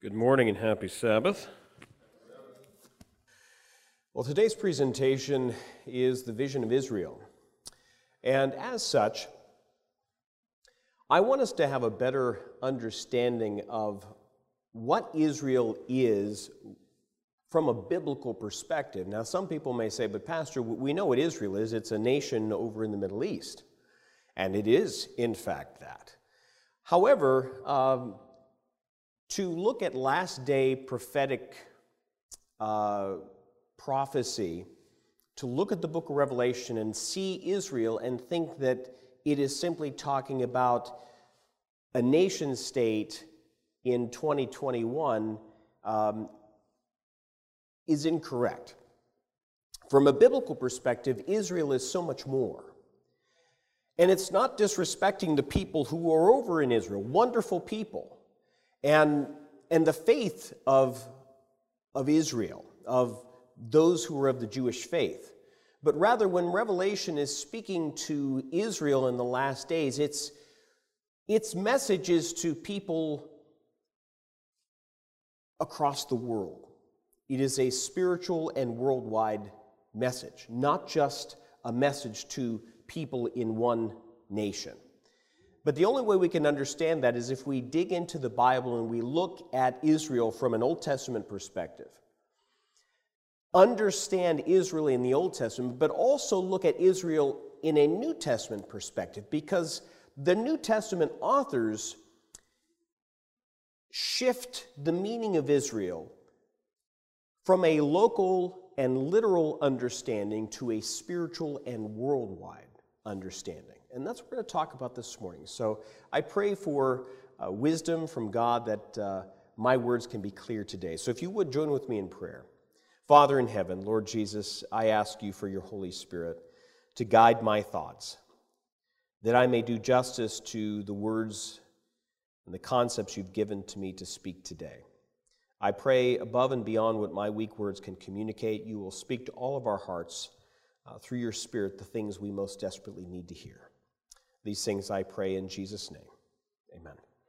Good morning and happy Sabbath. Well, today's presentation is the vision of Israel. And as such, I want us to have a better understanding of what Israel is from a biblical perspective. Now, some people may say, but Pastor, we know what Israel is. It's a nation over in the Middle East. And it is, in fact, that. However, to look at last day prophetic prophecy, to look at the book of Revelation and see Israel and think that it is simply talking about a nation state in 2021 is incorrect. From a biblical perspective, Israel is so much more. And it's not disrespecting the people who are over in Israel, wonderful people. And the faith of Israel, of those who are of the Jewish faith. But rather, when Revelation is speaking to Israel in the last days, its message is to people across the world. It is a spiritual and worldwide message, not just a message to people in one nation. But the only way we can understand that is if we dig into the Bible and we look at Israel from an Old Testament perspective. Understand Israel in the Old Testament, but also look at Israel in a New Testament perspective, because the New Testament authors shift the meaning of Israel from a local and literal understanding to a spiritual and worldwide understanding. And that's what we're going to talk about this morning. So I pray for wisdom from God that my words can be clear today. So if you would join with me in prayer. Father in heaven, Lord Jesus, I ask you for your Holy Spirit to guide my thoughts, that I may do justice to the words and the concepts you've given to me to speak today. I pray above and beyond what my weak words can communicate, you will speak to all of our hearts through your Spirit the things we most desperately need to hear. These things I pray in Jesus' name. Amen.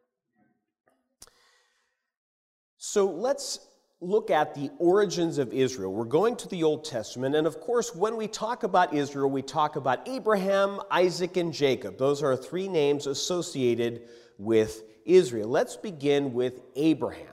So let's look at the origins of Israel. We're going to the Old Testament, and of course, when we talk about Israel, we talk about Abraham, Isaac, and Jacob. Those are three names associated with Israel. Let's begin with Abraham.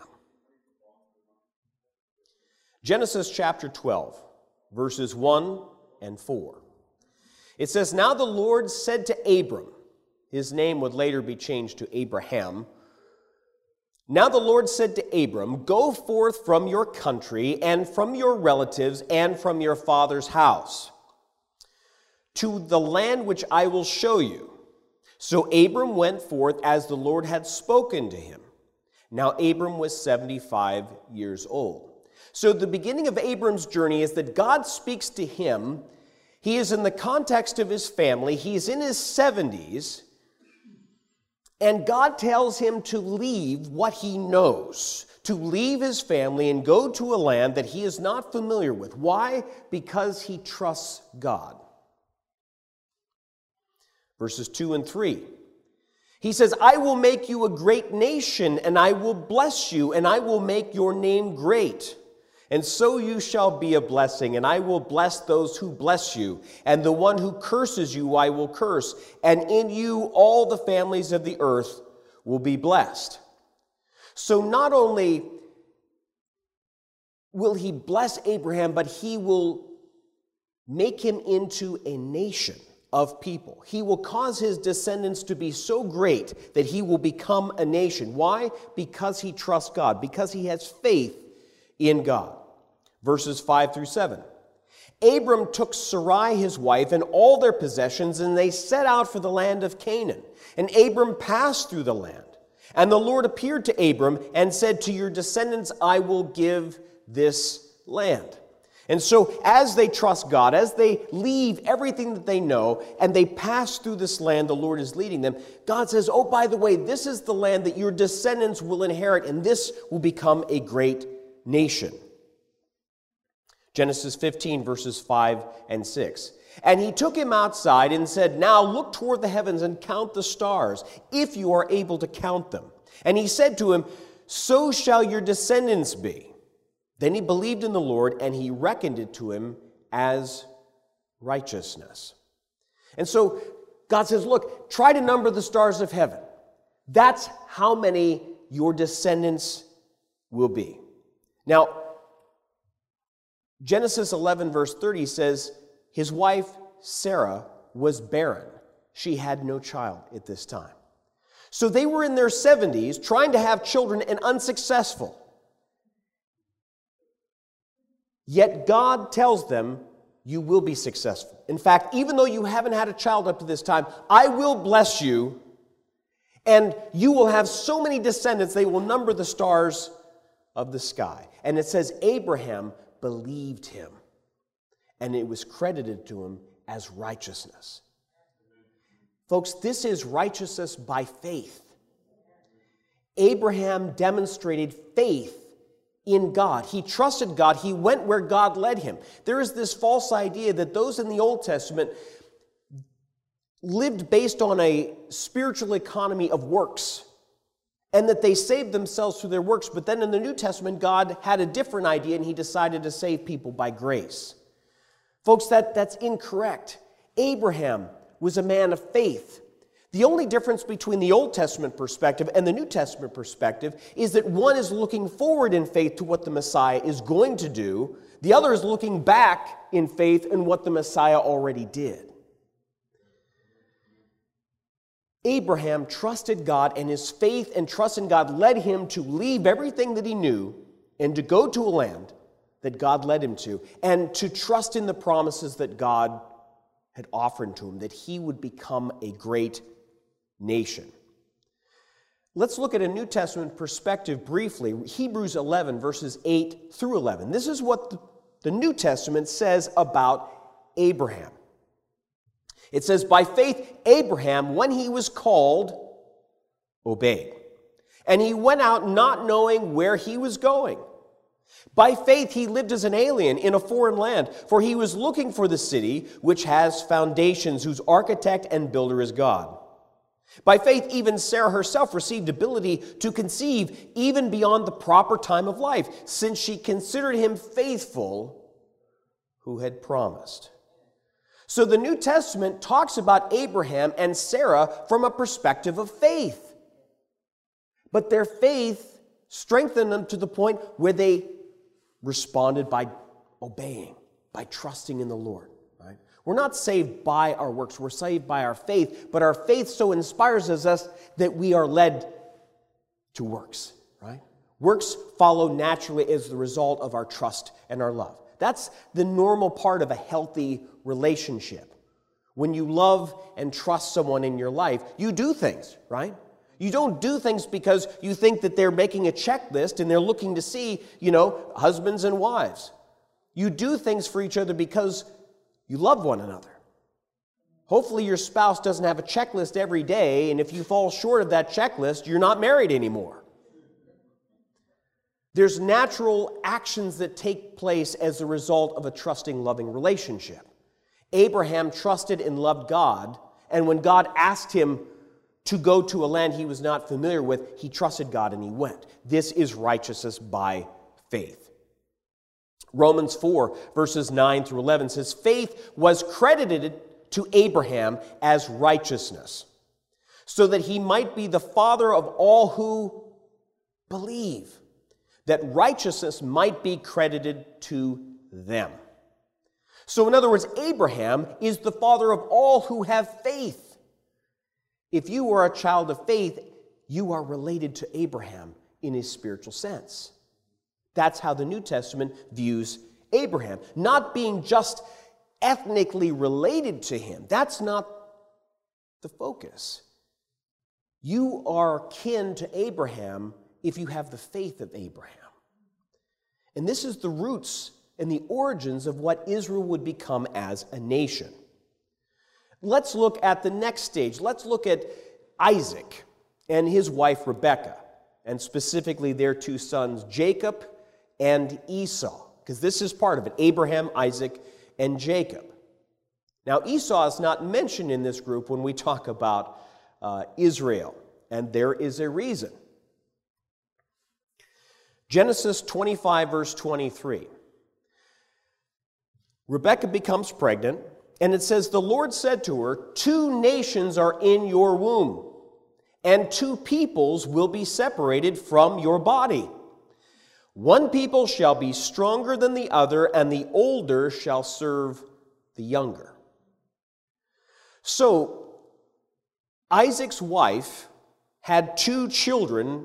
Genesis chapter 12, verses 1 and 4. It says, "Now the Lord said to Abram," his name would later be changed to Abraham. "Now the Lord said to Abram, go forth from your country and from your relatives and from your father's house to the land which I will show you. So Abram went forth as the Lord had spoken to him. Now Abram was 75 years old." So the beginning of Abram's journey is that God speaks to him. He is in the context of his family. He's in his 70s. And God tells him to leave what he knows, to leave his family and go to a land that he is not familiar with. Why? Because he trusts God. Verses 2 and 3. He says, "I will make you a great nation, and I will bless you, and I will make your name great. And so you shall be a blessing, and I will bless those who bless you, and the one who curses you I will curse, and in you all the families of the earth will be blessed." So not only will he bless Abraham, but he will make him into a nation of people. He will cause his descendants to be so great that he will become a nation. Why? Because he trusts God, because he has faith in God. Verses 5 through 7. "Abram took Sarai his wife and all their possessions, and they set out for the land of Canaan. And Abram passed through the land. And the Lord appeared to Abram and said, 'To your descendants I will give this land.'" And so as they trust God, as they leave everything that they know, and they pass through this land the Lord is leading them, God says, "Oh, by the way, this is the land that your descendants will inherit, and this will become a great nation." Genesis 15, verses 5 and 6. "And he took him outside and said, 'Now look toward the heavens and count the stars, if you are able to count them.' And he said to him, so shall your descendants be. Then he believed in the Lord, and he reckoned it to him as righteousness. And so God says, look, try to number the stars of heaven. That's how many your descendants will be. Now, Genesis 11, verse 30 says, his wife Sarah was barren. She had no child at this time. So they were in their 70s trying to have children and unsuccessful. Yet God tells them, you will be successful. In fact, even though you haven't had a child up to this time, I will bless you, and you will have so many descendants, they will number the stars of the sky. And it says Abraham believed him, and it was credited to him as righteousness. Folks, this is righteousness by faith. Abraham demonstrated faith in God. He trusted God. He went where God led him. There is this false idea that those in the Old Testament lived based on a spiritual economy of works, and that they saved themselves through their works. But then in the New Testament, God had a different idea, and he decided to save people by grace. Folks, that's incorrect. Abraham was a man of faith. The only difference between the Old Testament perspective and the New Testament perspective is that one is looking forward in faith to what the Messiah is going to do. The other is looking back in faith in what the Messiah already did. Abraham trusted God, and his faith and trust in God led him to leave everything that he knew and to go to a land that God led him to, and to trust in the promises that God had offered to him, that he would become a great nation. Let's look at a New Testament perspective briefly. Hebrews 11, verses 8 through 11. This is what the New Testament says about Abraham. It says, by faith, Abraham, when he was called, obeyed. And he went out not knowing where he was going. By faith, he lived as an alien in a foreign land, for he was looking for the city which has foundations, whose architect and builder is God. By faith, even Sarah herself received ability to conceive even beyond the proper time of life, since she considered him faithful who had promised. So the New Testament talks about Abraham and Sarah from a perspective of faith. But their faith strengthened them to the point where they responded by obeying, by trusting in the Lord. Right? We're not saved by our works, we're saved by our faith, but our faith so inspires us that we are led to works. Right? Works follow naturally as the result of our trust and our love. That's the normal part of a healthy relationship. When you love and trust someone in your life, you do things, right? You don't do things because you think that they're making a checklist and they're looking to see, husbands and wives. You do things for each other because you love one another. Hopefully your spouse doesn't have a checklist every day, and if you fall short of that checklist, you're not married anymore. There's natural actions that take place as a result of a trusting, loving relationship. Abraham trusted and loved God, and when God asked him to go to a land he was not familiar with, he trusted God and he went. This is righteousness by faith. Romans 4, verses 9 through 11 says, faith was credited to Abraham as righteousness, so that he might be the father of all who believe, that righteousness might be credited to them. So in other words, Abraham is the father of all who have faith. If you are a child of faith, you are related to Abraham in a spiritual sense. That's how the New Testament views Abraham. Not being just ethnically related to him. That's not the focus. You are kin to Abraham if you have the faith of Abraham. And this is the roots and the origins of what Israel would become as a nation. Let's look at the next stage. Let's look at Isaac and his wife Rebekah, and specifically their two sons, Jacob and Esau, because this is part of it, Abraham, Isaac, and Jacob. Now, Esau is not mentioned in this group when we talk about Israel, and there is a reason. Genesis 25, verse 23. Rebekah becomes pregnant, and it says, "The Lord said to her, 2 nations are in your womb, and 2 peoples will be separated from your body. One people shall be stronger than the other, and the older shall serve the younger." So, Isaac's wife had 2 children,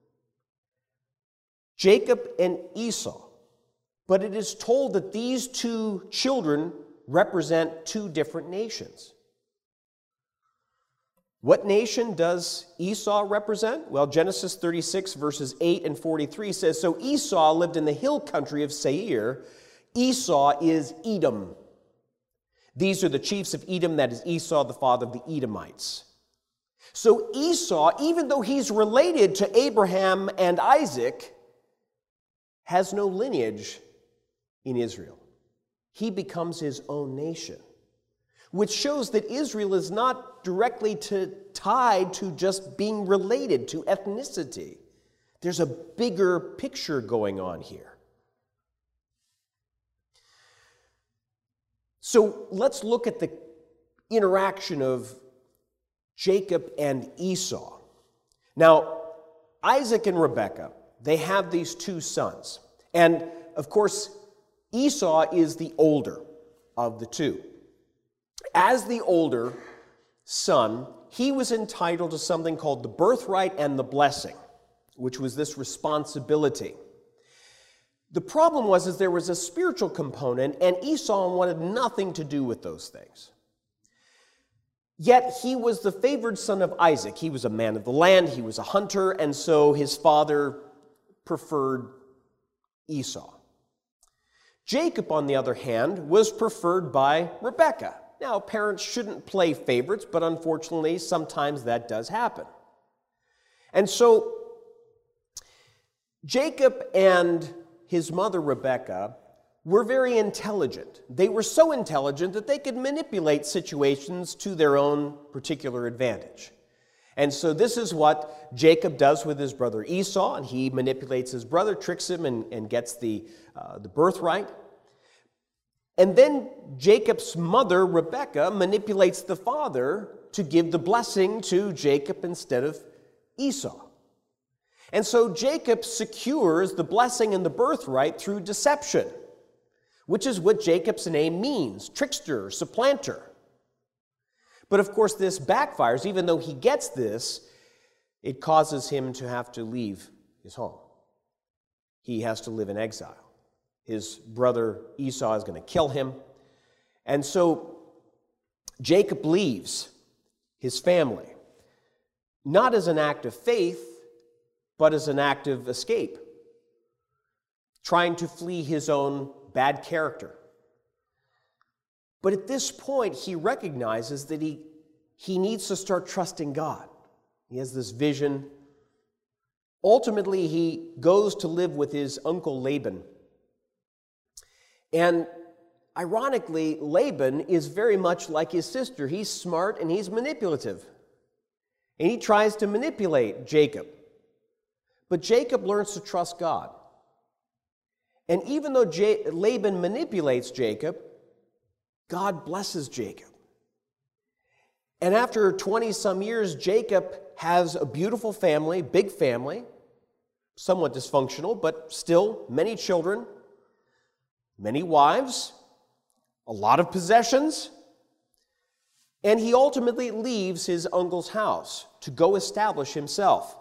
Jacob and Esau. But it is told that these 2 children represent 2 different nations. What nation does Esau represent? Well, Genesis 36, verses 8 and 43 says, "So Esau lived in the hill country of Seir. Esau is Edom. These are the chiefs of Edom, that is Esau, the father of the Edomites." So Esau, even though he's related to Abraham and Isaac, has no lineage in Israel. He becomes his own nation, which shows that Israel is not directly tied to just being related to ethnicity. There's a bigger picture going on here. So let's look at the interaction of Jacob and Esau. Now, Isaac and Rebekah, they have these 2 sons. And, of course, Esau is the older of the 2. As the older son, he was entitled to something called the birthright and the blessing, which was this responsibility. The problem was there was a spiritual component, and Esau wanted nothing to do with those things. Yet he was the favored son of Isaac. He was a man of the land, he was a hunter, and so his father preferred Esau. Jacob, on the other hand, was preferred by Rebekah. Now, parents shouldn't play favorites, but unfortunately, sometimes that does happen. And so, Jacob and his mother, Rebekah, were very intelligent. They were so intelligent that they could manipulate situations to their own particular advantage. And so this is what Jacob does with his brother Esau, and he manipulates his brother, tricks him, and gets the birthright. And then Jacob's mother, Rebekah, manipulates the father to give the blessing to Jacob instead of Esau. And so Jacob secures the blessing and the birthright through deception, which is what Jacob's name means, trickster, supplanter. But of course this backfires. Even though he gets this, it causes him to have to leave his home. He has to live in exile. His brother Esau is going to kill him. And so Jacob leaves his family, not as an act of faith, but as an act of escape, trying to flee his own bad character. But at this point, he recognizes that he needs to start trusting God. He has this vision. Ultimately, he goes to live with his uncle Laban. And ironically, Laban is very much like his sister. He's smart and he's manipulative. And he tries to manipulate Jacob. But Jacob learns to trust God. And even though Laban manipulates Jacob, God blesses Jacob. And after 20-some years, Jacob has a beautiful family, big family, somewhat dysfunctional, but still many children, many wives, a lot of possessions. And he ultimately leaves his uncle's house to go establish himself.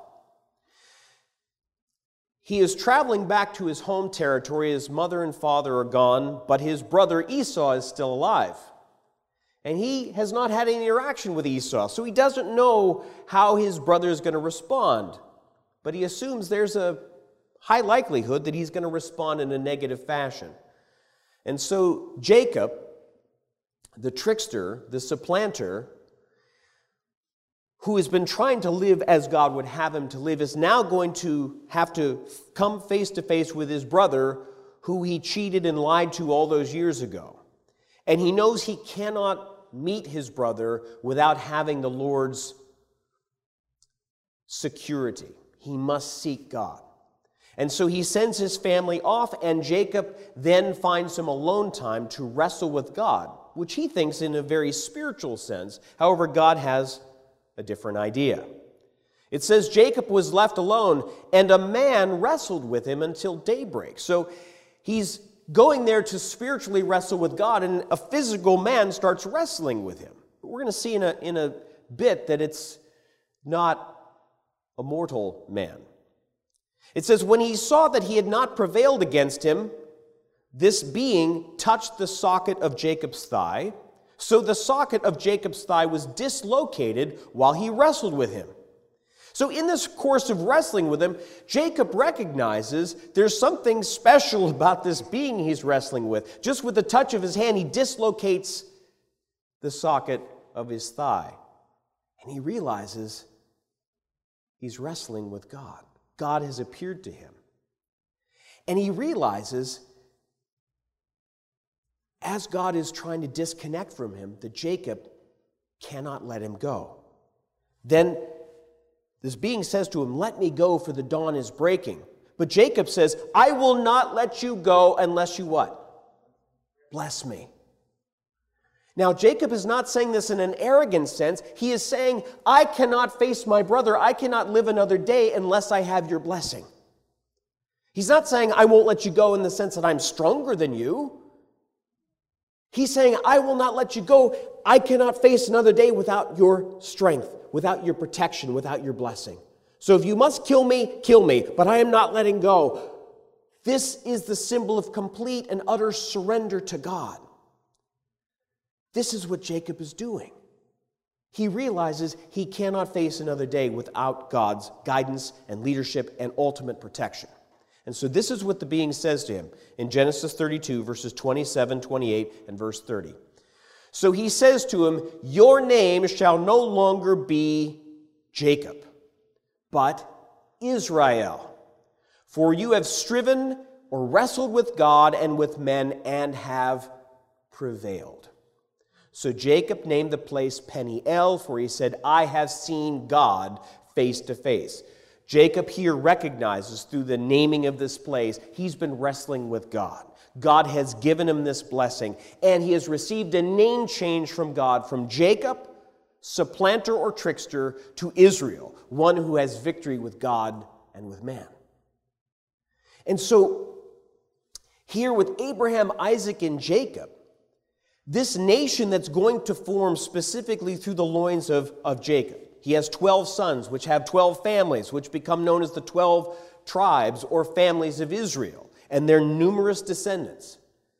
He is traveling back to his home territory. His mother and father are gone, but his brother Esau is still alive. And he has not had any interaction with Esau, so he doesn't know how his brother is going to respond. But he assumes there's a high likelihood that he's going to respond in a negative fashion. And so Jacob, the trickster, the supplanter, who has been trying to live as God would have him to live, is now going to have to come face to face with his brother, who he cheated and lied to all those years ago. And he knows he cannot meet his brother without having the Lord's security. He must seek God. And so he sends his family off, and Jacob then finds some alone time to wrestle with God, which he thinks in a very spiritual sense. However, God has a different idea. It says Jacob was left alone, and a man wrestled with him until daybreak. So he's going there to spiritually wrestle with God, and a physical man starts wrestling with him. But we're going to see in a bit that it's not a mortal man. It says, when he saw that he had not prevailed against him, this being touched the socket of Jacob's thigh. So the socket of Jacob's thigh was dislocated while he wrestled with him. So in this course of wrestling with him, Jacob recognizes there's something special about this being he's wrestling with. Just with the touch of his hand, he dislocates the socket of his thigh. And he realizes he's wrestling with God. God has appeared to him. And he realizes, as God is trying to disconnect from him, that Jacob cannot let him go. Then this being says to him, "Let me go, for the dawn is breaking." But Jacob says, "I will not let you go unless you" what? "Bless me." Now, Jacob is not saying this in an arrogant sense. He is saying, I cannot face my brother. I cannot live another day unless I have your blessing. He's not saying, I won't let you go in the sense that I'm stronger than you. He's saying, I will not let you go. I cannot face another day without your strength, without your protection, without your blessing. So if you must kill me, but I am not letting go. This is the symbol of complete and utter surrender to God. This is what Jacob is doing. He realizes he cannot face another day without God's guidance and leadership and ultimate protection. And so this is what the being says to him in Genesis 32, verses 27, 28, and verse 30. So he says to him, "Your name shall no longer be Jacob, but Israel. For you have striven or wrestled with God and with men and have prevailed." So Jacob named the place Peniel, for he said, I have seen God face to face. Jacob here recognizes through the naming of this place, he's been wrestling with God. God has given him this blessing, and he has received a name change from God, from Jacob, supplanter or trickster, to Israel, one who has victory with God and with man. And so here with Abraham, Isaac, and Jacob, this nation that's going to form specifically through the loins of Jacob. He has 12 sons, which have 12 families, which become known as the 12 tribes or families of Israel, and their numerous descendants.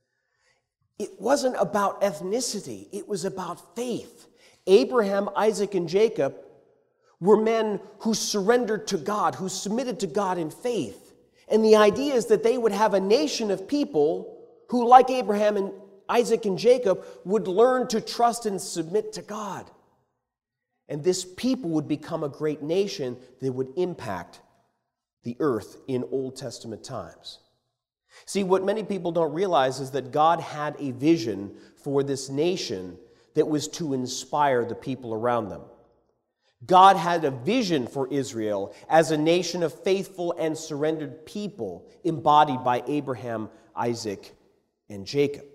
It wasn't about ethnicity, it was about faith. Abraham, Isaac, and Jacob were men who surrendered to God, who submitted to God in faith. And the idea is that they would have a nation of people who, like Abraham and Isaac and Jacob, would learn to trust and submit to God. And this people would become a great nation that would impact the earth in Old Testament times. See, what many people don't realize is that God had a vision for this nation that was to inspire the people around them. God had a vision for Israel as a nation of faithful and surrendered people embodied by Abraham, Isaac, and Jacob.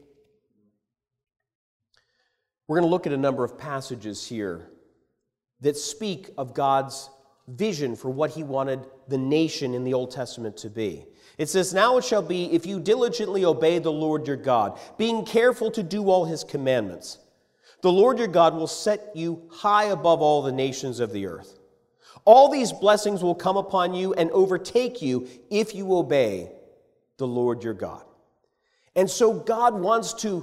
We're going to look at a number of passages here that speak of God's vision for what he wanted the nation in the Old Testament to be. It says, "Now it shall be, if you diligently obey the Lord your God, being careful to do all his commandments, the Lord your God will set you high above all the nations of the earth. All these blessings will come upon you and overtake you if you obey the Lord your God." And so God wants to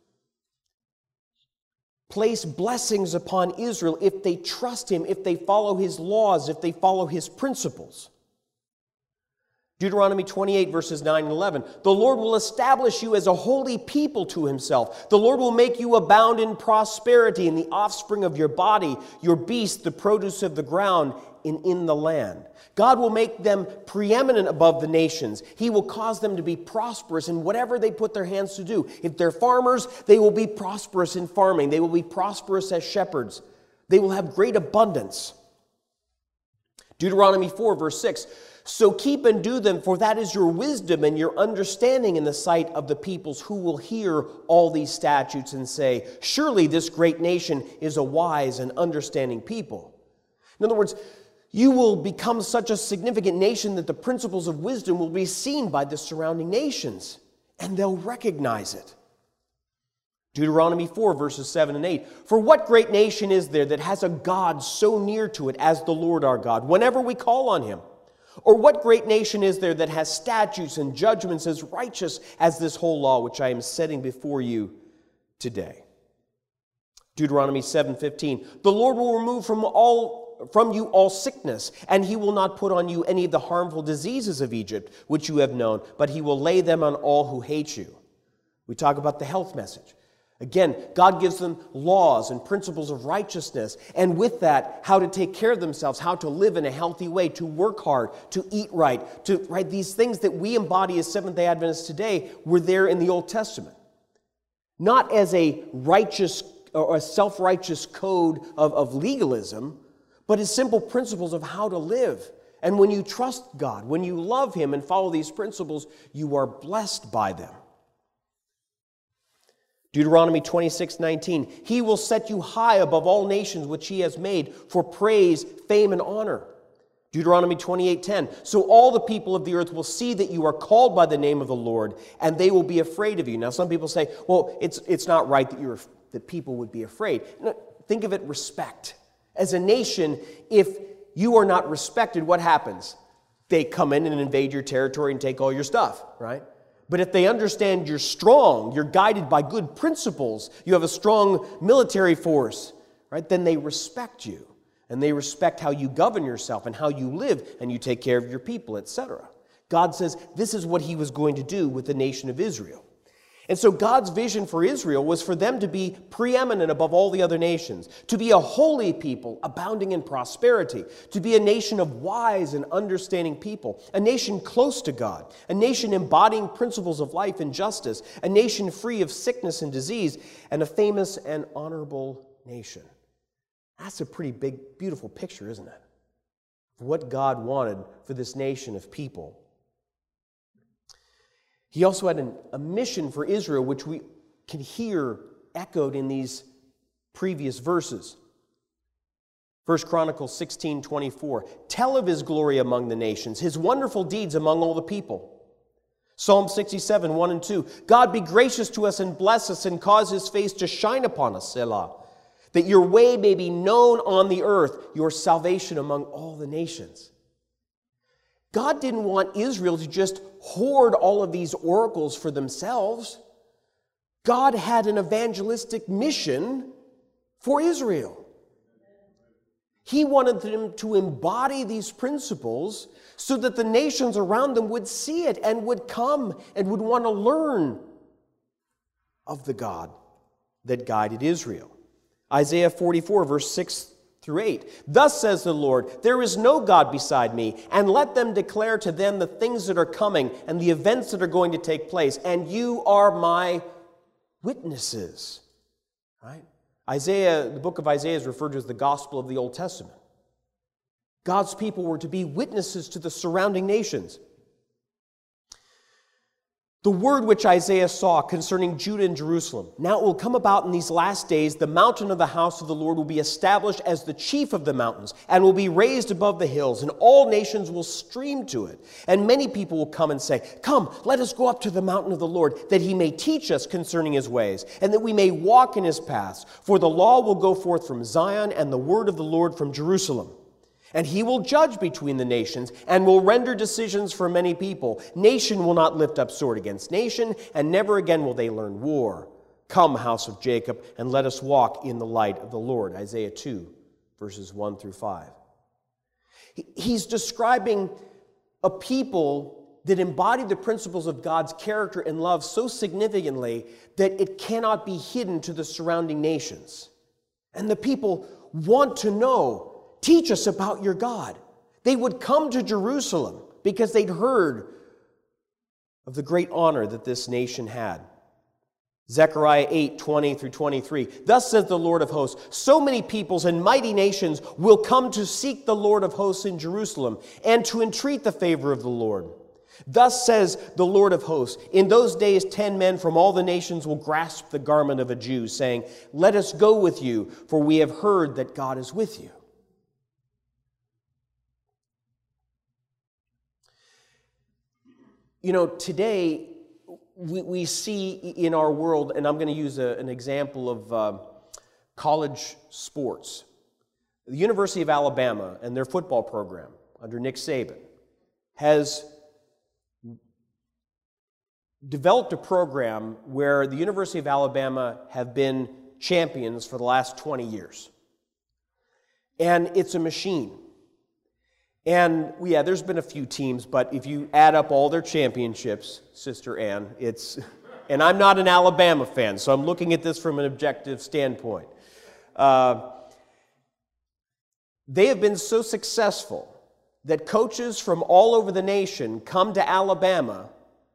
place blessings upon Israel if they trust him, if they follow his laws, if they follow his principles. Deuteronomy 28, verses 9 and 11. "The Lord will establish you as a holy people to himself. The Lord will make you abound in prosperity in the offspring of your body, your beast, the produce of the ground, in the land. God will make them preeminent above the nations. He will cause them to be prosperous in whatever they put their hands to do. If they're farmers, they will be prosperous in farming. They will be prosperous as shepherds. They will have great abundance." Deuteronomy 4, verse 6. So keep and do them, for that is your wisdom and your understanding in the sight of the peoples who will hear all these statutes and say, surely this great nation is a wise and understanding people. In other words, you will become such a significant nation that the principles of wisdom will be seen by the surrounding nations, and they'll recognize it. Deuteronomy 4, verses 7 and 8. For what great nation is there that has a God so near to it as the Lord our God, whenever we call on him? Or what great nation is there that has statutes and judgments as righteous as this whole law which I am setting before you today? Deuteronomy 7:15. The Lord will remove from you all sickness, and he will not put on you any of the harmful diseases of Egypt, which you have known, but he will lay them on all who hate you. We talk about the health message. Again, God gives them laws and principles of righteousness, and with that, how to take care of themselves, how to live in a healthy way, to work hard, to eat right, these things that we embody as Seventh-day Adventists today were there in the Old Testament. Not as a righteous or a self-righteous code of legalism, but as simple principles of how to live. And when you trust God, when you love him and follow these principles, you are blessed by them. Deuteronomy 26:19, he will set you high above all nations which he has made for praise, fame, and honor. Deuteronomy 28:10, so all the people of the earth will see that you are called by the name of the Lord, and they will be afraid of you. Now some people say, well, it's not right that people would be afraid. No, think of it respect. As a nation, if you are not respected, what happens? They come in and invade your territory and take all your stuff, right? But if they understand you're strong, you're guided by good principles, you have a strong military force, right? Then they respect you, and they respect how you govern yourself and how you live, and you take care of your people, etc. God says this is what he was going to do with the nation of Israel. And so God's vision for Israel was for them to be preeminent above all the other nations, to be a holy people abounding in prosperity, to be a nation of wise and understanding people, a nation close to God, a nation embodying principles of life and justice, a nation free of sickness and disease, and a famous and honorable nation. That's a pretty big, beautiful picture, isn't it? Of what God wanted for this nation of people. He also had a mission for Israel, which we can hear echoed in these previous verses. 1 Chronicles 16:24. Tell of his glory among the nations, his wonderful deeds among all the people. Psalm 67:1 and 2. God be gracious to us and bless us and cause his face to shine upon us, Selah, that your way may be known on the earth, your salvation among all the nations. God didn't want Israel to just hoard all of these oracles for themselves. God had an evangelistic mission for Israel. He wanted them to embody these principles so that the nations around them would see it and would come and would want to learn of the God that guided Israel. Isaiah 44, verse 6 through 8. Thus says the Lord, there is no God beside me, and let them declare to them the things that are coming and the events that are going to take place, and you are my witnesses. Right? Isaiah, the book of Isaiah is referred to as the gospel of the Old Testament. God's people were to be witnesses to the surrounding nations. The word which Isaiah saw concerning Judah and Jerusalem. Now it will come about in these last days, the mountain of the house of the Lord will be established as the chief of the mountains, and will be raised above the hills, and all nations will stream to it. And many people will come and say, come, let us go up to the mountain of the Lord, that he may teach us concerning his ways, and that we may walk in his paths. For the law will go forth from Zion, and the word of the Lord from Jerusalem. And he will judge between the nations and will render decisions for many people. Nation will not lift up sword against nation, and never again will they learn war. Come, house of Jacob, and let us walk in the light of the Lord. Isaiah 2, verses 1 through 5. He's describing a people that embody the principles of God's character and love so significantly that it cannot be hidden to the surrounding nations. And the people want to know, teach us about your God. They would come to Jerusalem because they'd heard of the great honor that this nation had. Zechariah 8:20 through 23. Thus says the Lord of hosts, so many peoples and mighty nations will come to seek the Lord of hosts in Jerusalem and to entreat the favor of the Lord. Thus says the Lord of hosts, in those days 10 men from all the nations will grasp the garment of a Jew, saying, let us go with you, for we have heard that God is with you. You know, today we see in our world, and I'm going to use an example of college sports. The University of Alabama and their football program under Nick Saban has developed a program where the University of Alabama have been champions for the last 20 years. And it's a machine. And yeah, there's been a few teams, but if you add up all their championships, Sister Ann, it's, and I'm not an Alabama fan, so I'm looking at this from an objective standpoint. They have been so successful that coaches from all over the nation come to Alabama,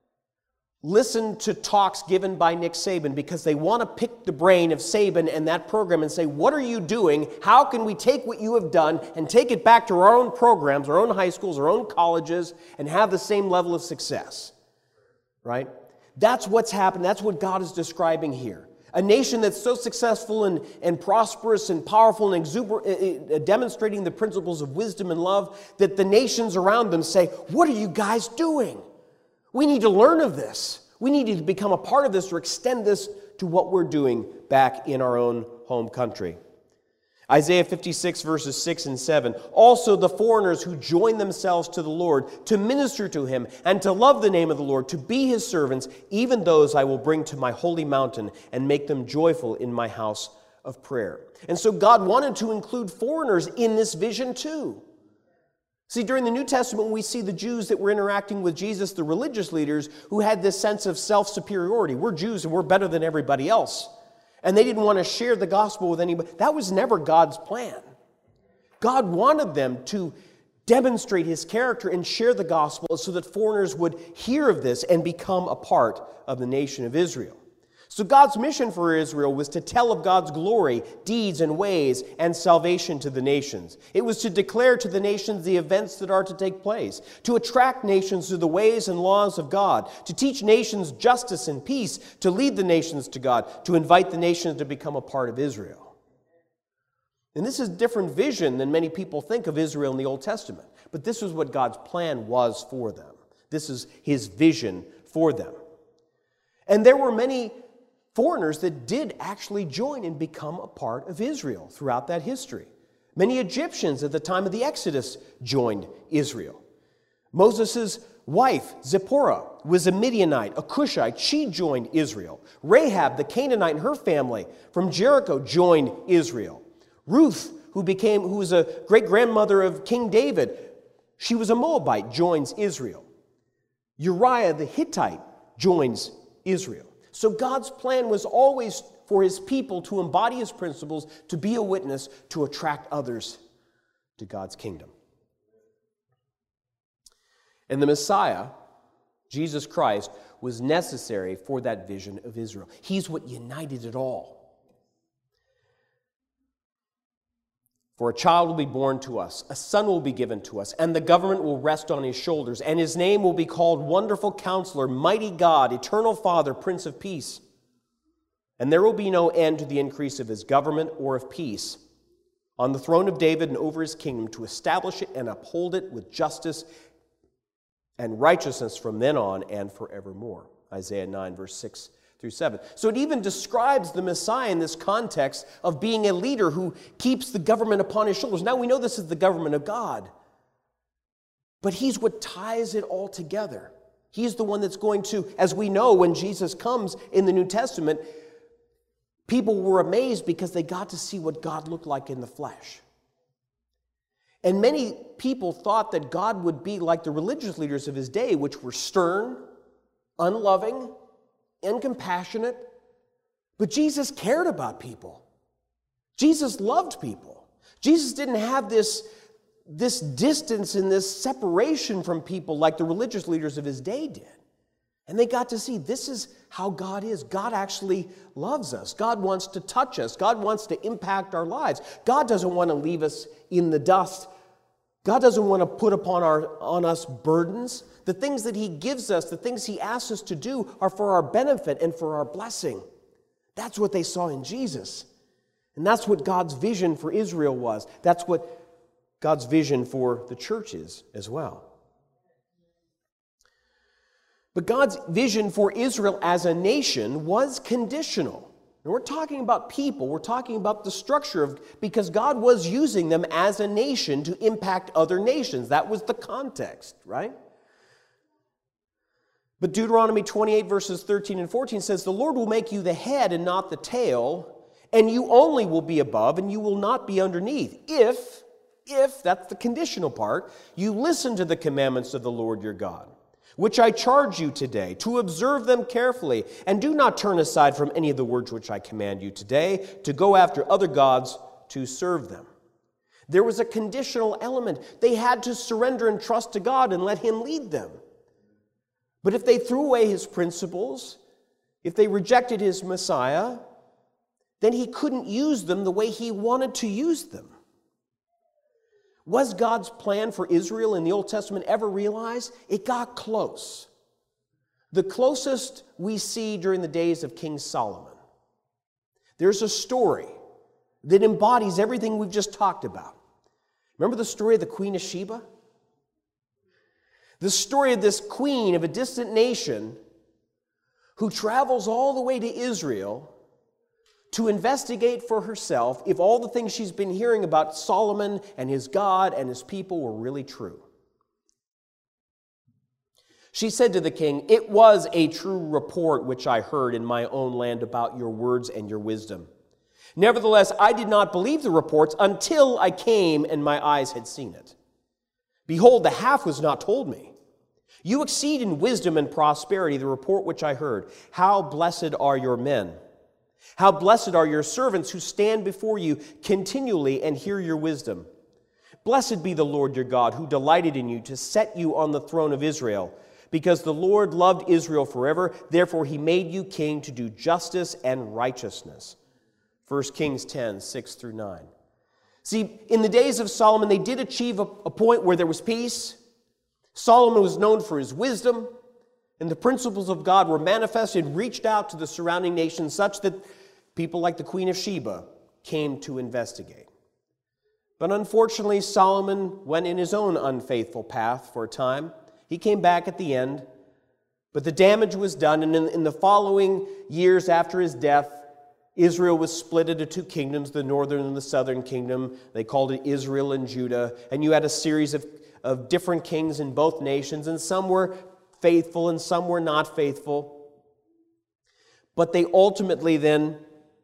listen to talks given by Nick Saban because they want to pick the brain of Saban and that program and say, what are you doing? How can we take what you have done and take it back to our own programs, our own high schools, our own colleges, and have the same level of success? Right? That's what's happened. That's what God is describing here. A nation that's so successful and prosperous and powerful and demonstrating the principles of wisdom and love that the nations around them say, what are you guys doing? We need to learn of this. We need to become a part of this or extend this to what we're doing back in our own home country. Isaiah 56 verses 6 and 7. Also the foreigners who join themselves to the Lord to minister to him and to love the name of the Lord, to be his servants, even those I will bring to my holy mountain and make them joyful in my house of prayer. And so God wanted to include foreigners in this vision too. See, during the New Testament, we see the Jews that were interacting with Jesus, the religious leaders, who had this sense of self-superiority. We're Jews and we're better than everybody else. And they didn't want to share the gospel with anybody. That was never God's plan. God wanted them to demonstrate his character and share the gospel so that foreigners would hear of this and become a part of the nation of Israel. So God's mission for Israel was to tell of God's glory, deeds, and ways, and salvation to the nations. It was to declare to the nations the events that are to take place, to attract nations to the ways and laws of God, to teach nations justice and peace, to lead the nations to God, to invite the nations to become a part of Israel. And this is a different vision than many people think of Israel in the Old Testament. But this is what God's plan was for them. This is his vision for them. And there were many foreigners that did actually join and become a part of Israel throughout that history. Many Egyptians at the time of the Exodus joined Israel. Moses' wife, Zipporah, was a Midianite, a Cushite. She joined Israel. Rahab, the Canaanite, and her family from Jericho joined Israel. Ruth, who was a great-grandmother of King David, she was a Moabite, joins Israel. Uriah the Hittite joins Israel. So God's plan was always for his people to embody his principles, to be a witness, to attract others to God's kingdom. And the Messiah, Jesus Christ, was necessary for that vision of Israel. He's what united it all. For a child will be born to us, a son will be given to us, and the government will rest on his shoulders, and his name will be called Wonderful Counselor, Mighty God, Eternal Father, Prince of Peace. And there will be no end to the increase of his government or of peace on the throne of David and over his kingdom, to establish it and uphold it with justice and righteousness from then on and forevermore. Isaiah 9, verse 6 through 7. So it even describes the Messiah in this context of being a leader who keeps the government upon his shoulders. Now we know this is the government of God, but he's what ties it all together. He's the one that's going to, as we know, when Jesus comes in the New Testament, people were amazed because they got to see what God looked like in the flesh. And many people thought that God would be like the religious leaders of his day, which were stern, unloving, incompassionate, but Jesus cared about people. Jesus loved people. Jesus didn't have this distance and this separation from people like the religious leaders of his day did. And they got to see this is how God is. God actually loves us. God wants to touch us. God wants to impact our lives. God doesn't want to leave us in the dust. God doesn't want to put on us burdens. The things that He gives us, the things He asks us to do are for our benefit and for our blessing. That's what they saw in Jesus. And that's what God's vision for Israel was. That's what God's vision for the church is as well. But God's vision for Israel as a nation was conditional. And we're talking about people, we're talking about the structure because God was using them as a nation to impact other nations. That was the context, right? But Deuteronomy 28 verses 13 and 14 says, "The Lord will make you the head and not the tail, and you only will be above, and you will not be underneath. If, that's the conditional part, you listen to the commandments of the Lord your God, which I charge you today, to observe them carefully, and do not turn aside from any of the words which I command you today, to go after other gods to serve them." There was a conditional element. They had to surrender and trust to God and let Him lead them. But if they threw away His principles, if they rejected His Messiah, then He couldn't use them the way He wanted to use them. Was God's plan for Israel in the Old Testament ever realized? It got close. The closest we see during the days of King Solomon. There's a story that embodies everything we've just talked about. Remember the story of the Queen of Sheba? The story of this queen of a distant nation who travels all the way to Israel to investigate for herself if all the things she's been hearing about Solomon and his God and his people were really true. She said to the king, "It was a true report which I heard in my own land about your words and your wisdom. Nevertheless, I did not believe the reports until I came and my eyes had seen it. Behold, the half was not told me. You exceed in wisdom and prosperity the report which I heard. How blessed are your men! How blessed are your servants who stand before you continually and hear your wisdom. Blessed be the Lord your God, who delighted in you to set you on the throne of Israel. Because the Lord loved Israel forever, therefore He made you king to do justice and righteousness." 1 Kings 10, 6 through 9. See, in the days of Solomon, they did achieve a point where there was peace. Solomon was known for his wisdom, and the principles of God were manifested and reached out to the surrounding nations such that people like the Queen of Sheba came to investigate. But unfortunately, Solomon went in his own unfaithful path for a time. He came back at the end, but the damage was done, and in the following years after his death, Israel was split into two kingdoms, the northern and the southern kingdom. They called it Israel and Judah, and you had a series of different kings in both nations, and some were faithful and some were not faithful. But they ultimately then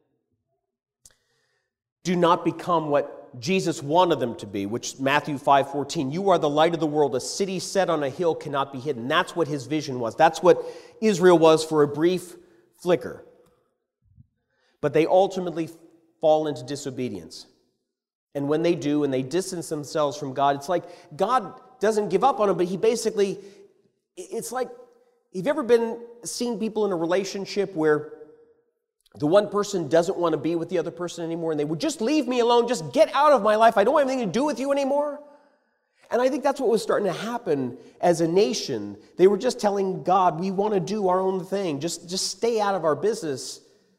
do not become what Jesus wanted them to be, which Matthew 5:14, "You are the light of the world. A city set on a hill cannot be hidden." That's what his vision was. That's what Israel was for a brief flicker. But they ultimately fall into disobedience. And when they do, and they distance themselves from God, it's like God doesn't give up on them, but He basically, it's like, you've ever seen people in a relationship where the one person doesn't want to be with the other person anymore, and they would just leave me alone, just get out of my life, I don't have anything to do with you anymore? And I think that's what was starting to happen as a nation. They were just telling God, we want to do our own thing, just stay out of our business.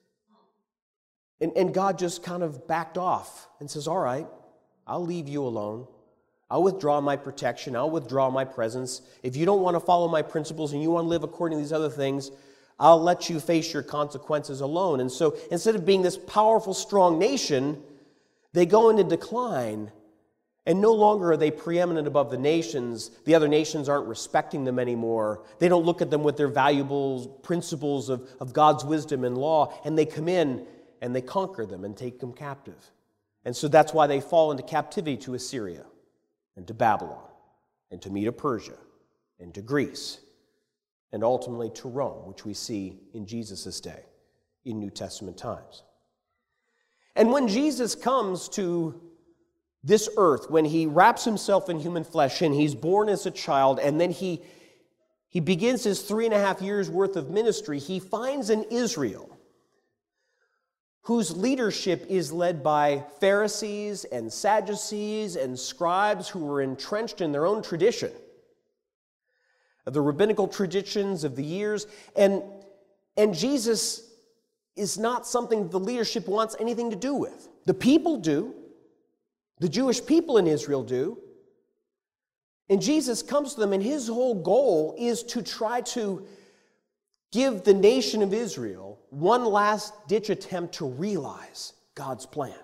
And God just kind of backed off and says, all right, I'll leave you alone. I'll withdraw my protection. I'll withdraw my presence. If you don't want to follow my principles and you want to live according to these other things, I'll let you face your consequences alone. And so instead of being this powerful, strong nation, they go into decline. And no longer are they preeminent above the nations. The other nations aren't respecting them anymore. They don't look at them with their valuable principles of God's wisdom and law. And they come in and they conquer them and take them captive. And so that's why they fall into captivity to Assyria and to Babylon and to Medo-Persia and to Greece and ultimately to Rome, which we see in Jesus' day in New Testament times. And when Jesus comes to this earth, when He wraps Himself in human flesh and He's born as a child, and then He he begins his 3.5 years worth of ministry. He finds an Israel whose leadership is led by Pharisees and Sadducees and scribes who were entrenched in their own tradition, the rabbinical traditions of the years. And Jesus is not something the leadership wants anything to do with. The people do. The Jewish people in Israel do. And Jesus comes to them, and his whole goal is to try to give the nation of Israel one last-ditch attempt to realize God's plan.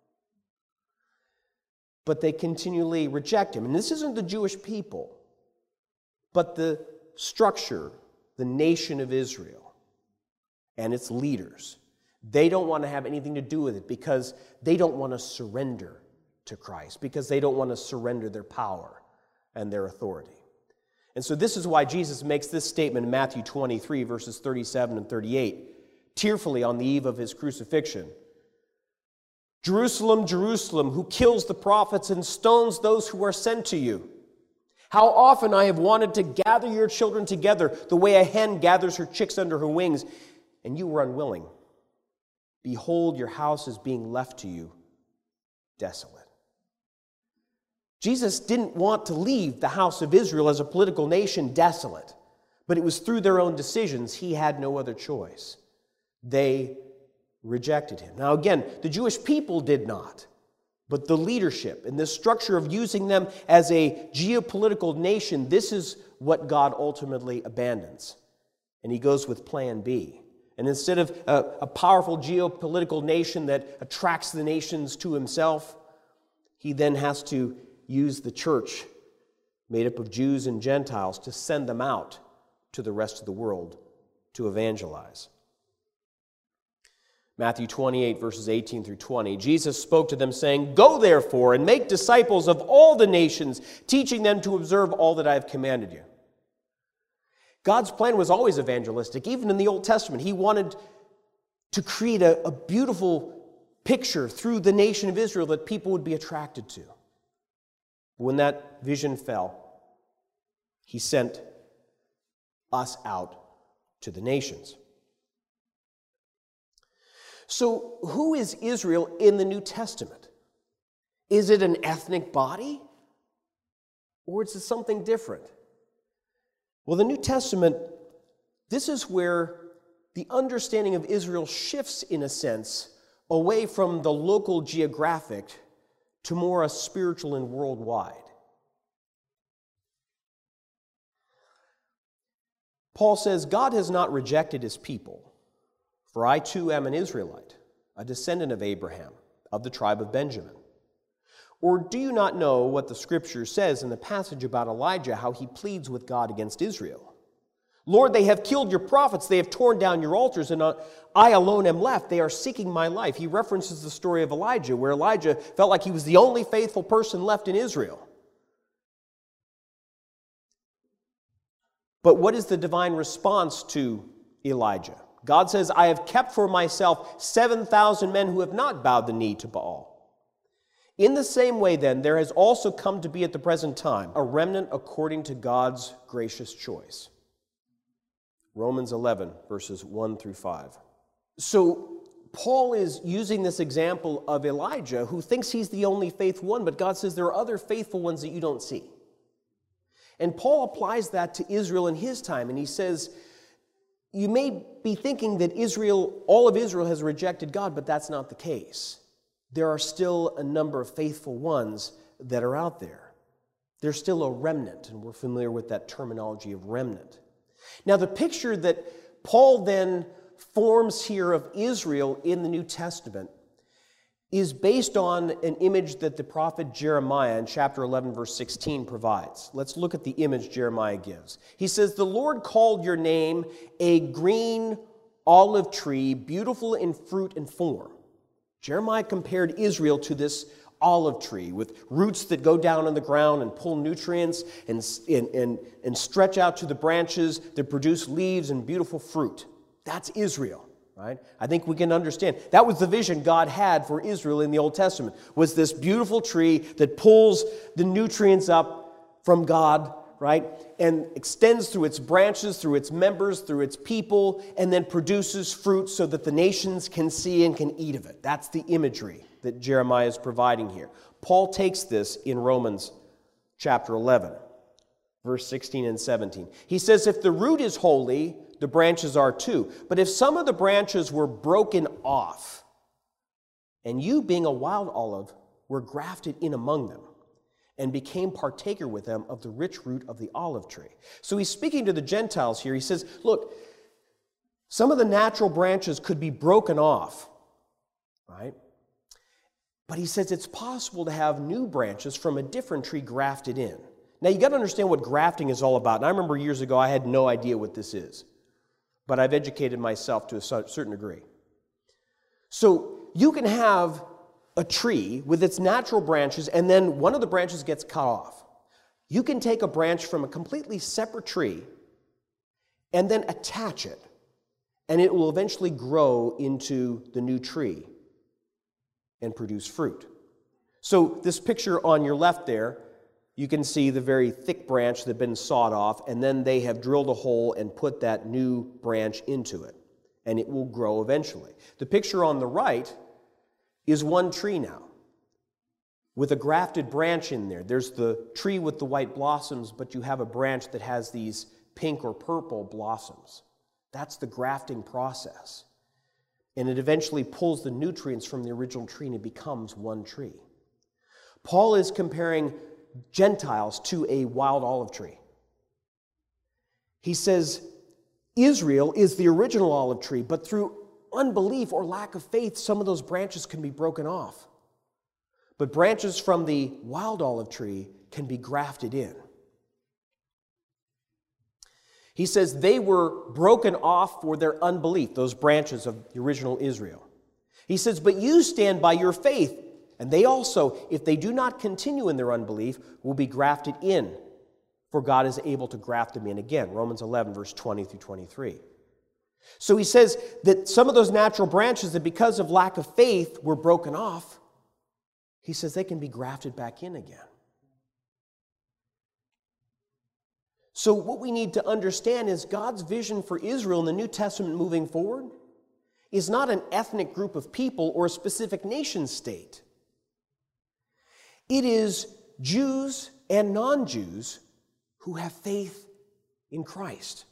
But they continually reject him. And this isn't the Jewish people, but the structure, the nation of Israel and its leaders. They don't want to have anything to do with it because they don't want to surrender to Christ, because they don't want to surrender their power and their authority. And so this is why Jesus makes this statement in Matthew 23, verses 37 and 38, tearfully on the eve of his crucifixion. Jerusalem, Jerusalem, who kills the prophets and stones those who are sent to you. How often I have wanted to gather your children together the way a hen gathers her chicks under her wings, and you were unwilling. Behold, your house is being left to you desolate. Jesus didn't want to leave the house of Israel as a political nation desolate, but it was through their own decisions. He had no other choice. They rejected him. Now again, the Jewish people did not, but the leadership and this structure of using them as a geopolitical nation, this is what God ultimately abandons. And he goes with plan B. And instead of a powerful geopolitical nation that attracts the nations to himself, he then has to use the church, made up of Jews and Gentiles, to send them out to the rest of the world to evangelize. Matthew 28, verses 18 through 20, Jesus spoke to them, saying, Go therefore and make disciples of all the nations, teaching them to observe all that I have commanded you. God's plan was always evangelistic. Even in the Old Testament, he wanted to create a beautiful picture through the nation of Israel that people would be attracted to. When that vision fell, he sent us out to the nations. So, who is Israel in the New Testament? Is it an ethnic body? Or is it something different? Well, the New Testament, this is where the understanding of Israel shifts, in a sense, away from the local geographic to more a spiritual and worldwide. Paul says, God has not rejected his people, for I too am an Israelite, a descendant of Abraham, of the tribe of Benjamin. Or do you not know what the Scripture says in the passage about Elijah, how he pleads with God against Israel? Lord, they have killed your prophets, they have torn down your altars, and I alone am left. They are seeking my life. He references the story of Elijah, where Elijah felt like he was the only faithful person left in Israel. But what is the divine response to Elijah? God says, I have kept for myself 7,000 men who have not bowed the knee to Baal. In the same way, then, there has also come to be at the present time a remnant according to God's gracious choice. Romans 11, verses 1 through 5. So, Paul is using this example of Elijah, who thinks he's the only faithful one, but God says there are other faithful ones that you don't see. And Paul applies that to Israel in his time, and he says, you may be thinking that Israel, all of Israel has rejected God, but that's not the case. There are still a number of faithful ones that are out there. There's still a remnant, and we're familiar with that terminology of remnant. Now, the picture that Paul then forms here of Israel in the New Testament is based on an image that the prophet Jeremiah in chapter 11, verse 16 provides. Let's look at the image Jeremiah gives. He says, The Lord called your name a green olive tree, beautiful in fruit and form. Jeremiah compared Israel to this olive tree with roots that go down in the ground and pull nutrients and stretch out to the branches that produce leaves and beautiful fruit. That's Israel, right? I think we can understand. That was the vision God had for Israel in the Old Testament, was this beautiful tree that pulls the nutrients up from God right? And extends through its branches, through its members, through its people, and then produces fruit so that the nations can see and can eat of it. That's the imagery that Jeremiah is providing here. Paul takes this in Romans chapter 11, verse 16 and 17. He says, if the root is holy, the branches are too. But if some of the branches were broken off, and you, being a wild olive, were grafted in among them, and became partaker with them of the rich root of the olive tree. So he's speaking to the Gentiles here. He says, look, some of the natural branches could be broken off, right? But he says it's possible to have new branches from a different tree grafted in. Now, you got to understand what grafting is all about. And I remember years ago, I had no idea what this is. But I've educated myself to a certain degree. So you can have a tree with its natural branches, and then one of the branches gets cut off. You can take a branch from a completely separate tree and then attach it, and it will eventually grow into the new tree and produce fruit. So this picture on your left there, you can see the very thick branch that had been sawed off, and then they have drilled a hole and put that new branch into it, and it will grow eventually. The picture on the right is one tree now, with a grafted branch in there. There's the tree with the white blossoms, but you have a branch that has these pink or purple blossoms. That's the grafting process. And it eventually pulls the nutrients from the original tree and it becomes one tree. Paul is comparing Gentiles to a wild olive tree. He says Israel is the original olive tree, but through unbelief or lack of faith, some of those branches can be broken off. But branches from the wild olive tree can be grafted in. He says they were broken off for their unbelief, those branches of the original Israel. He says, but you stand by your faith, and they also, if they do not continue in their unbelief, will be grafted in, for God is able to graft them in again. Romans 11, verse 20 through 23. So he says that some of those natural branches that because of lack of faith were broken off, he says they can be grafted back in again. So what we need to understand is God's vision for Israel in the New Testament moving forward is not an ethnic group of people or a specific nation state. It is Jews and non-Jews who have faith in Christ.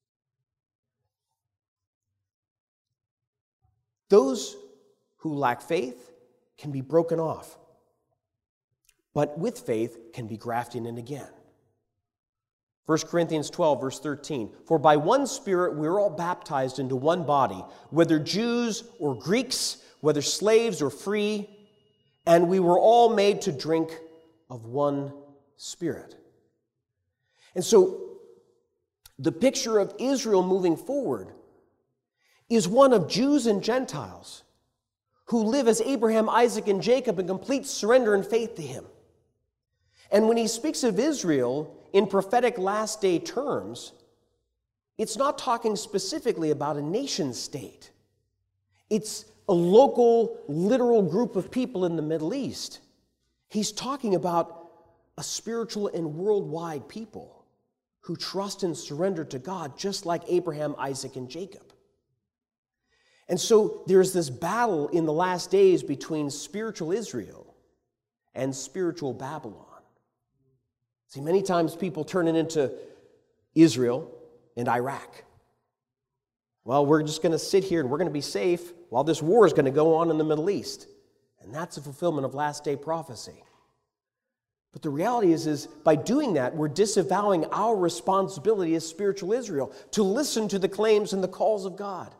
Those who lack faith can be broken off, but with faith can be grafted in again. 1 Corinthians 12, verse 13, for by one Spirit we are all baptized into one body, whether Jews or Greeks, whether slaves or free, and we were all made to drink of one Spirit. And so the picture of Israel moving forward is one of Jews and Gentiles who live as Abraham, Isaac, and Jacob in complete surrender and faith to him. And when he speaks of Israel in prophetic last day terms, it's not talking specifically about a nation state. It's a local, literal group of people in the Middle East. He's talking about a spiritual and worldwide people who trust and surrender to God just like Abraham, Isaac, and Jacob. And so there's this battle in the last days between spiritual Israel and spiritual Babylon. See, many times people turn it into Israel and Iraq. Well, we're just going to sit here and we're going to be safe while this war is going to go on in the Middle East. And that's a fulfillment of last day prophecy. But the reality is by doing that, we're disavowing our responsibility as spiritual Israel to listen to the claims and the calls of God.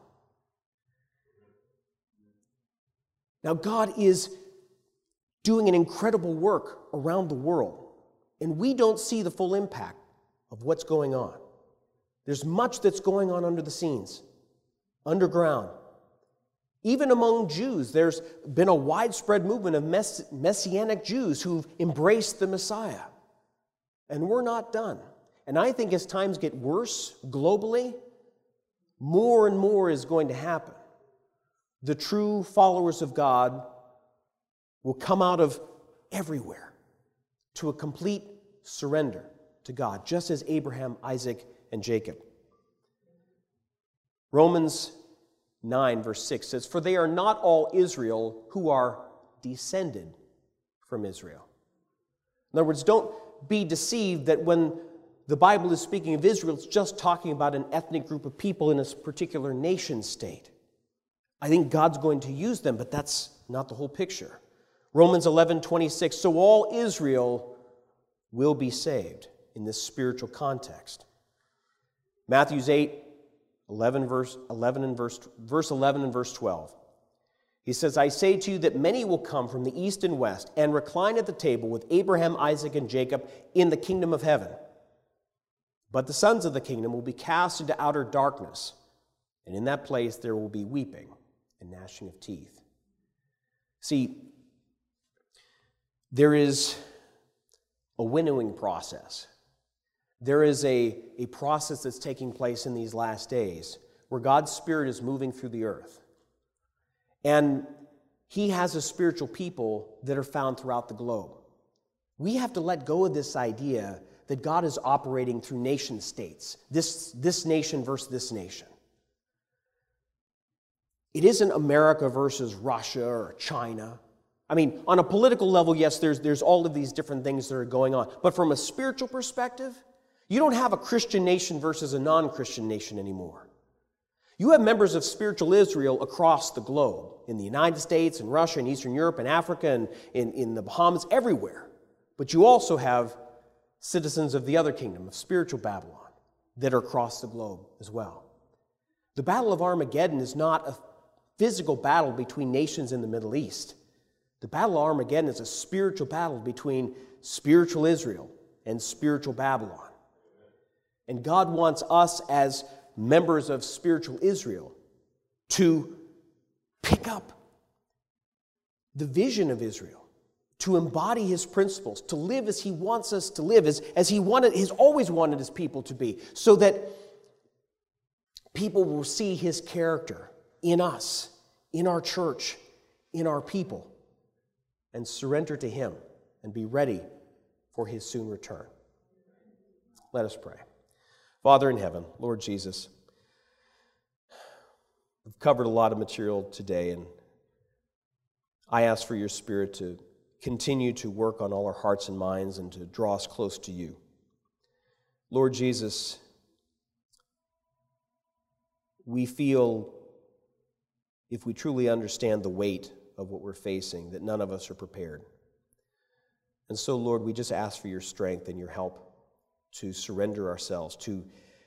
Now, God is doing an incredible work around the world, and we don't see the full impact of what's going on. There's much that's going on under the scenes, underground. Even among Jews, there's been a widespread movement of Messianic Jews who've embraced the Messiah. And we're not done. And I think as times get worse globally, more and more is going to happen. The true followers of God will come out of everywhere to a complete surrender to God, just as Abraham, Isaac, and Jacob. Romans 9, verse 6 says, "For they are not all Israel who are descended from Israel." In other words, don't be deceived that when the Bible is speaking of Israel, it's just talking about an ethnic group of people in a particular nation state. I think God's going to use them, but that's not the whole picture. Romans 11:26, "So all Israel will be saved," in this spiritual context. Matthew 8:11, verse 11 and verse 12. He says, "I say to you that many will come from the east and west and recline at the table with Abraham, Isaac, and Jacob in the kingdom of heaven. But the sons of the kingdom will be cast into outer darkness, and in that place there will be weeping and gnashing of teeth." See, there is a winnowing process. There is a process that's taking place in these last days where God's Spirit is moving through the earth. And He has a spiritual people that are found throughout the globe. We have to let go of this idea that God is operating through nation states, this nation versus this nation. It isn't America versus Russia or China. I mean, on a political level, yes, there's all of these different things that are going on. But from a spiritual perspective, you don't have a Christian nation versus a non-Christian nation anymore. You have members of spiritual Israel across the globe, in the United States and Russia and Eastern Europe and Africa and in the Bahamas, everywhere. But you also have citizens of the other kingdom, of spiritual Babylon, that are across the globe as well. The Battle of Armageddon is not a physical battle between nations in the Middle East. The Battle of Armageddon is a spiritual battle between spiritual Israel and spiritual Babylon. And God wants us as members of spiritual Israel to pick up the vision of Israel, to embody His principles, to live as He wants us to live, as He's always wanted His people to be, so that people will see His character in us, in our church, in our people, and surrender to Him and be ready for His soon return. Let us pray. Father in heaven, Lord Jesus, we've covered a lot of material today, and I ask for your Spirit to continue to work on all our hearts and minds and to draw us close to you. Lord Jesus, we feel, if we truly understand the weight of what we're facing, that none of us are prepared. And so, Lord, we just ask for your strength and your help to surrender ourselves, to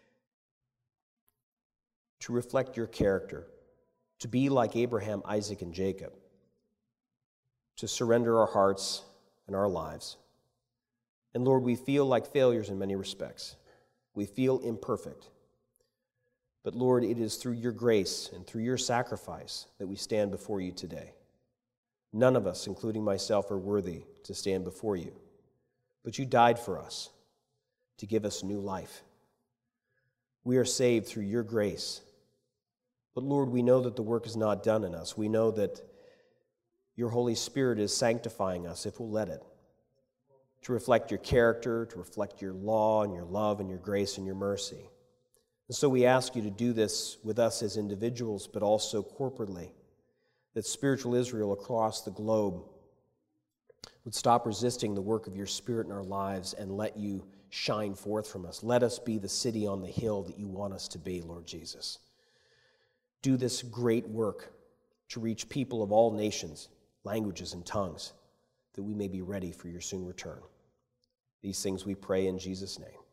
reflect your character, to be like Abraham, Isaac, and Jacob, to surrender our hearts and our lives. And Lord, we feel like failures in many respects. We feel imperfect. But Lord, it is through your grace and through your sacrifice that we stand before you today. None of us, including myself, are worthy to stand before you. But you died for us to give us new life. We are saved through your grace. But Lord, we know that the work is not done in us. We know that your Holy Spirit is sanctifying us, if we'll let it, to reflect your character, to reflect your law and your love and your grace and your mercy. And so we ask you to do this with us as individuals, but also corporately, that spiritual Israel across the globe would stop resisting the work of your Spirit in our lives and let you shine forth from us. Let us be the city on the hill that you want us to be, Lord Jesus. Do this great work to reach people of all nations, languages, and tongues, that we may be ready for your soon return. These things we pray in Jesus' name.